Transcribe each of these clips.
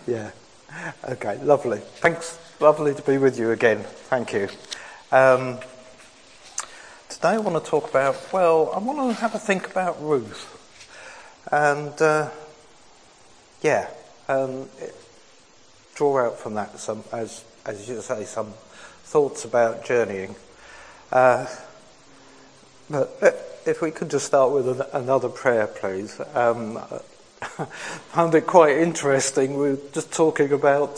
Yeah. Okay, lovely. Thanks. Lovely to be with you again. Thank you. Today I want to talk about, I want to have a think about Ruth. And, draw out from that some, as you say, some thoughts about journeying. But if we could just start with another prayer, please. I found it quite interesting. We were just talking about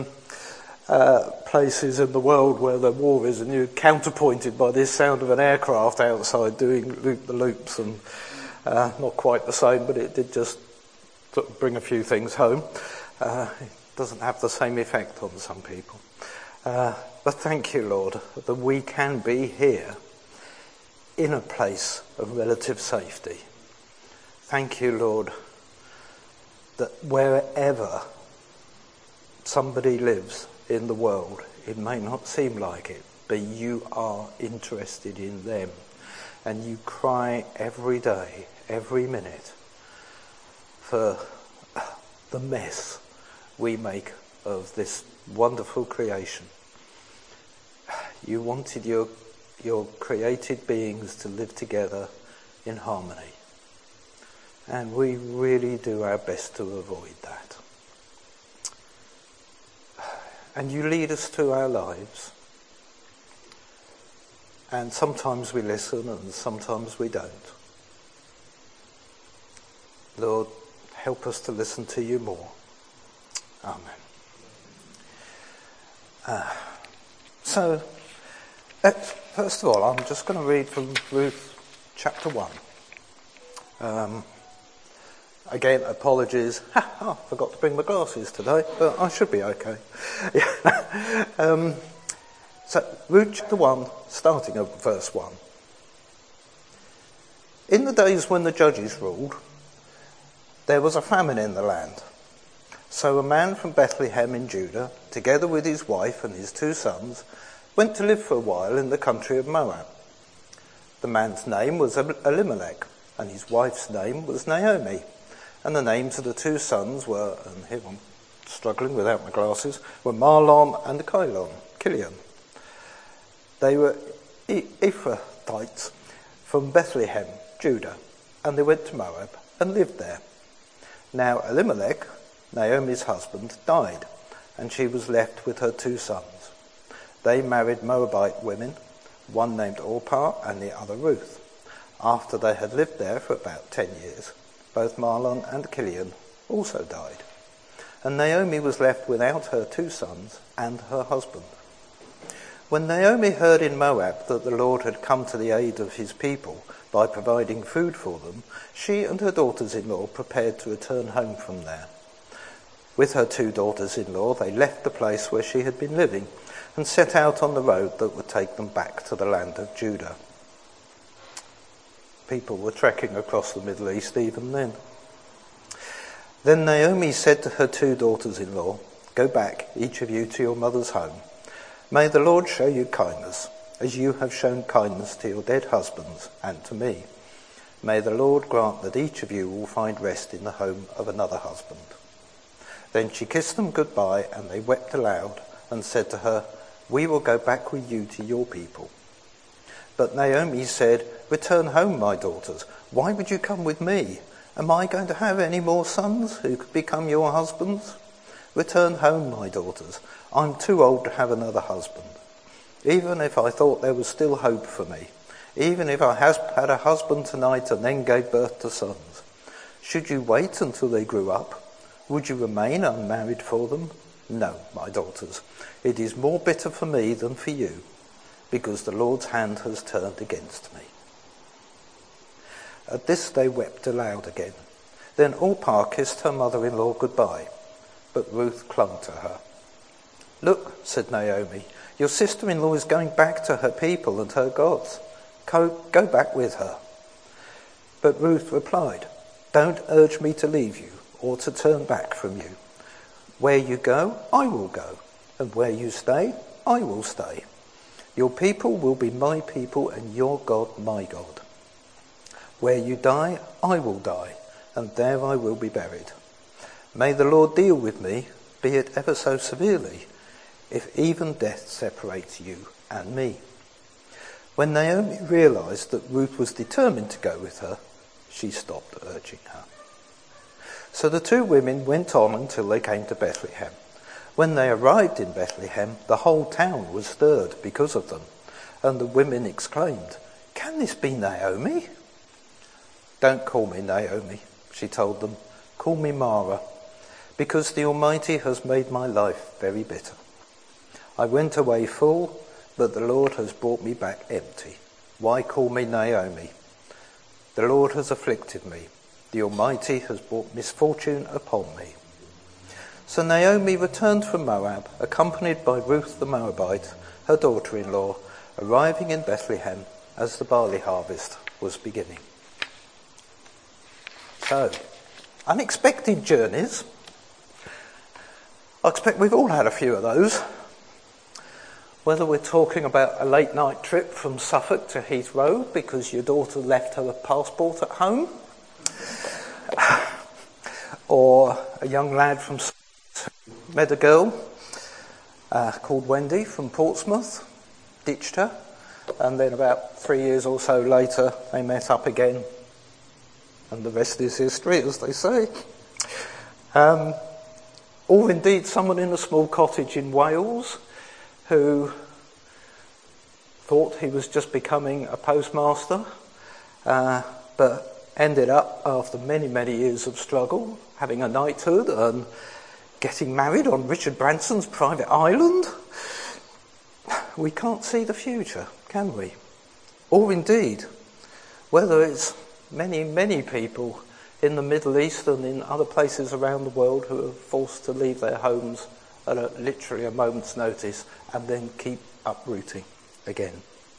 places in the world where the war is, and you're counterpointed by this sound of an aircraft outside doing loop-the-loops, and not quite the same, but it did just sort of bring a few things home. It doesn't have the same effect on some people. But thank you, Lord, that we can be here in a place of relative safety. Thank you, Lord, that wherever somebody lives in the world, it may not seem like it, but you are interested in them. And you cry every day, every minute, for the mess we make of this wonderful creation. You wanted your created beings to live together in harmony. And we really do our best to avoid that. And you lead us through our lives. And sometimes we listen and sometimes we don't. Lord, help us to listen to you more. Amen. First of all, I'm just going to read from Ruth chapter 1. Again, apologies. I forgot to bring my glasses today, but I should be okay. So, Ruth chapter 1, starting at verse 1. In the days when the judges ruled, there was a famine in the land. So a man from Bethlehem in Judah, together with his wife and his 2 sons, went to live for a while in the country of Moab. The man's name was Elimelech, and his wife's name was Naomi. And the names of the 2 sons were, and here I'm struggling without my glasses, were Mahlon and Kilion. They were Ephrathites from Bethlehem, Judah, and they went to Moab and lived there. Now Elimelech, Naomi's husband, died, and she was left with her 2 sons. They married Moabite women, one named Orpah and the other Ruth. After they had lived there for about 10 years, both Mahlon and Kilion also died. And Naomi was left without her 2 sons and her husband. When Naomi heard in Moab that the Lord had come to the aid of his people by providing food for them, she and her daughters-in-law prepared to return home from there. With her 2 daughters-in-law, they left the place where she had been living and set out on the road that would take them back to the land of Judah. People were trekking across the Middle East even then. Then Naomi said to her 2 daughters-in-law, "Go back, each of you, to your mother's home. May the Lord show you kindness, as you have shown kindness to your dead husbands and to me. May the Lord grant that each of you will find rest in the home of another husband." Then she kissed them goodbye, and they wept aloud and said to her, "We will go back with you to your people." But Naomi said, "Return home, my daughters. Why would you come with me? Am I going to have any more sons who could become your husbands? Return home, my daughters. I'm too old to have another husband. Even if I thought there was still hope for me, even if I had a husband tonight and then gave birth to sons, should you wait until they grew up? Would you remain unmarried for them? No, my daughters. It is more bitter for me than for you, because the Lord's hand has turned against me." At this they wept aloud again. Then Orpah kissed her mother-in-law goodbye, but Ruth clung to her. "Look," said Naomi, "your sister-in-law is going back to her people and her gods. Go back with her." But Ruth replied, "Don't urge me to leave you or to turn back from you. Where you go, I will go, and where you stay, I will stay. Your people will be my people, and your God my God. Where you die, I will die, and there I will be buried. May the Lord deal with me, be it ever so severely, if even death separates you and me." When Naomi realised that Ruth was determined to go with her, she stopped urging her. So the two women went on until they came to Bethlehem. When they arrived in Bethlehem, the whole town was stirred because of them, and the women exclaimed, "Can this be Naomi?" "Don't call me Naomi," she told them. "Call me Mara, because the Almighty has made my life very bitter. I went away full, but the Lord has brought me back empty. Why call me Naomi? The Lord has afflicted me. The Almighty has brought misfortune upon me." So Naomi returned from Moab, accompanied by Ruth the Moabite, her daughter-in-law, arriving in Bethlehem as the barley harvest was beginning. So, unexpected journeys. I expect we've all had a few of those. Whether we're talking about a late night trip from Suffolk to Heathrow because your daughter left her passport at home, or a young lad from met a girl called Wendy from Portsmouth, ditched her, and then about 3 years or so later they met up again, and the rest is history, as they say. Or indeed someone in a small cottage in Wales who thought he was just becoming a postmaster, but ended up, after many, many years of struggle, having a knighthood and getting married on Richard Branson's private island. We can't see the future, can we? Or indeed, whether it's many, many people in the Middle East and in other places around the world who are forced to leave their homes at literally a moment's notice and then keep uprooting again.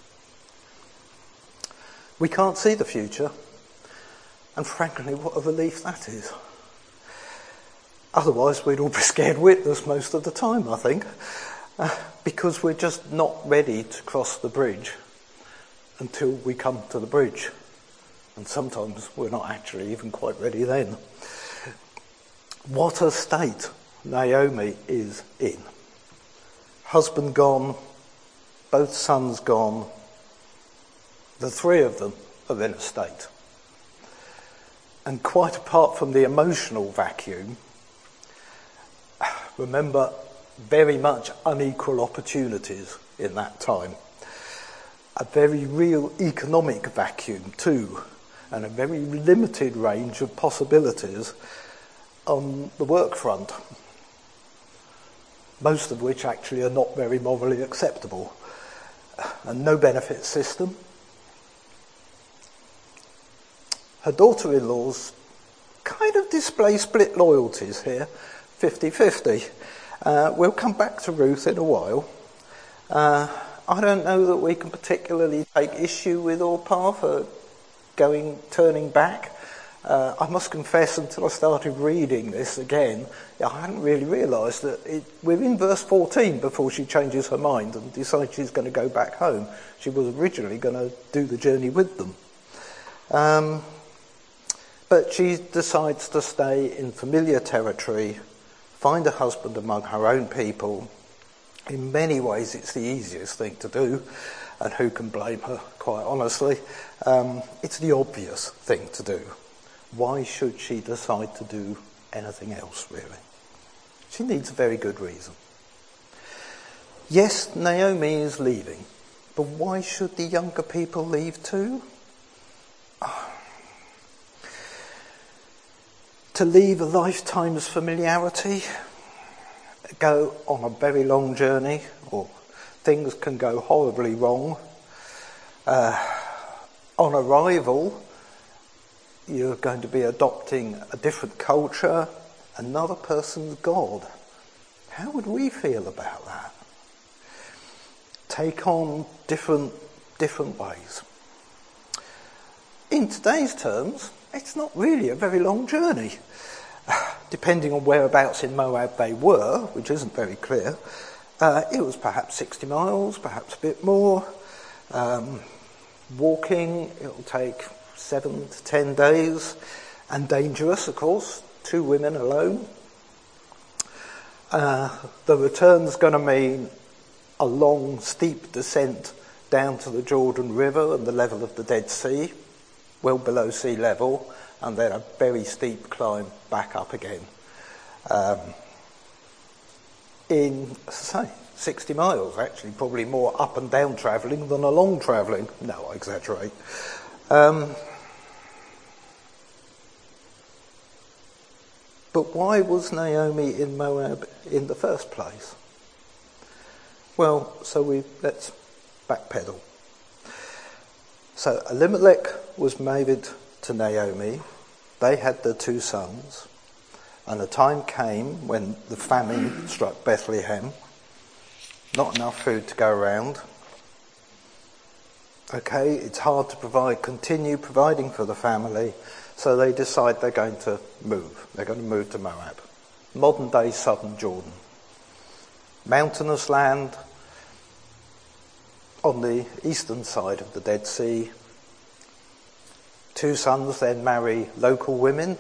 We can't see the future, and frankly, what a relief that is. Otherwise, we'd all be scared witless most of the time, I think, because we're just not ready to cross the bridge until we come to the bridge. And sometimes we're not actually even quite ready then. What a state Naomi is in. Husband gone, both sons gone, the three of them are in a state. And quite apart from the emotional vacuum, remember, very much unequal opportunities in that time. A very real economic vacuum too, and a very limited range of possibilities on the work front, most of which actually are not very morally acceptable, and no benefit system. Her daughter-in-laws kind of display split loyalties here, 50-50. We'll come back to Ruth in a while. I don't know that we can particularly take issue with Orpah for turning back. I must confess, until I started reading this again, I hadn't really realised that we're in verse 14 before she changes her mind and decides she's going to go back home. She was originally going to do the journey with them. But she decides to stay in familiar territory, find a husband among her own people. In many ways, it's the easiest thing to do, and who can blame her, quite honestly? It's the obvious thing to do. Why should she decide to do anything else, really? She needs a very good reason. Yes, Naomi is leaving, but why should the younger people leave too? To leave a lifetime's familiarity, go on a very long journey, or things can go horribly wrong. On arrival, you're going to be adopting a different culture, another person's God. How would we feel about that? Take on different ways. In today's terms, it's not really a very long journey. Depending on whereabouts in Moab they were, which isn't very clear, it was perhaps 60 miles, perhaps a bit more. Walking, it'll take 7 to 10 days, and dangerous, of course, 2 women alone. The return's going to mean a long, steep descent down to the Jordan River and the level of the Dead Sea, well below sea level, and then a very steep climb back up again. In, say, 60 miles, actually, probably more up and down travelling than along travelling. No, I exaggerate. But why was Naomi in Moab in the first place? Well, let's backpedal. So Elimelech was married to Naomi. They had their 2 sons. And a time came when the famine struck Bethlehem. Not enough food to go around. Okay, it's hard to continue providing for the family. So they decide they're going to move. They're going to move to Moab. Modern day southern Jordan. Mountainous land on the eastern side of the Dead Sea. 2 sons then marry local women.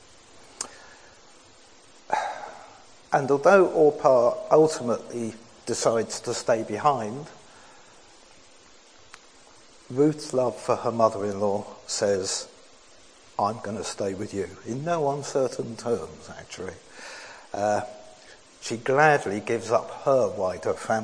And although Orpah ultimately decides to stay behind, Ruth's love for her mother-in-law says, I'm going to stay with you, in no uncertain terms, actually. She gladly gives up her wider family